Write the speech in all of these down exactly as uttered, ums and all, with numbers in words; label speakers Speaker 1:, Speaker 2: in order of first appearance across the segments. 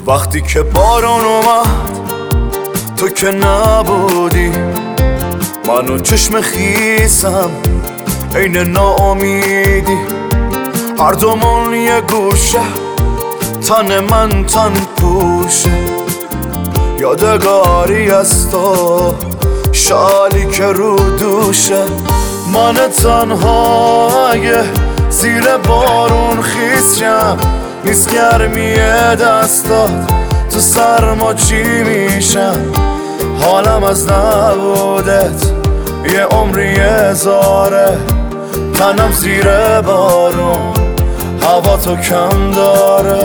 Speaker 1: وقتی که بارون اومد تو که نبودی، منو چشم خیسم عین ناامیدی، هر دومون یه گوشه تن من تن پوشه، یادگاری از تو شالی که رو دوشه. من تنها اگه زیر بارون خیسم، نیست گرمی دستات تو سرما چی میشم، حالم از نبودت یه عمری هزاره، تنم زیر بارون هوا تو کم داره.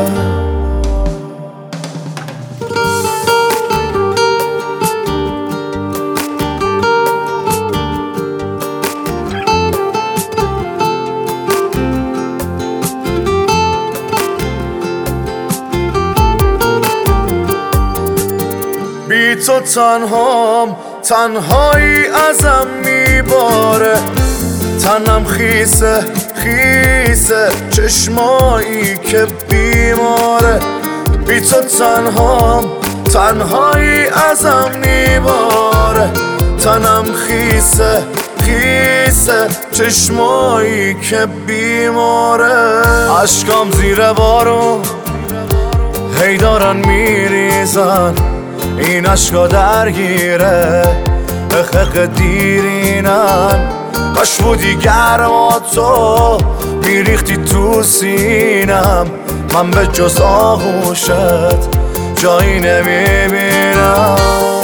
Speaker 1: بی تو تنهام، تنهایی ازم میباره، تنم خیسه خیسه چشمایی که بیماره. بی تو تنهام، تنهایی ازم میباره، تنم خیسه خیسه چشمایی که بیماره. عشقام زیر بارون هی دارن میریزن، این عشقا درگیره اخخ دیرینن. کاش بودی گرما تو میریختی تو سینم، من به جز آغوشت جایی نمیبینم.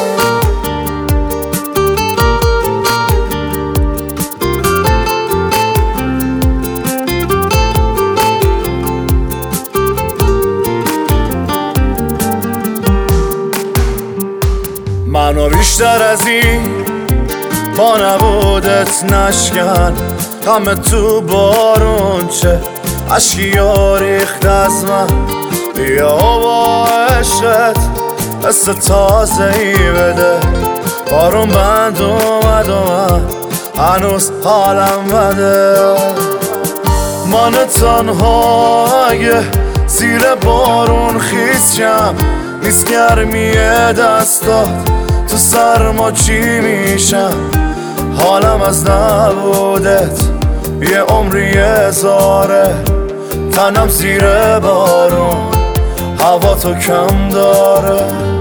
Speaker 1: منو بیشتر از این با نبودت نشکن، همه تو بارون چه عشقی ها ریخت از من. بیا با عشقت حس تازه ای بده، بارون بند اومد و من هنوز حالم بده. من تنها اگه زیر بارون خیسم، نیست گرمی دستات تو سرما چی میشم، حالم از نبودت یه عمری هزاره، تنم زیر بارون هوا تو کم داره.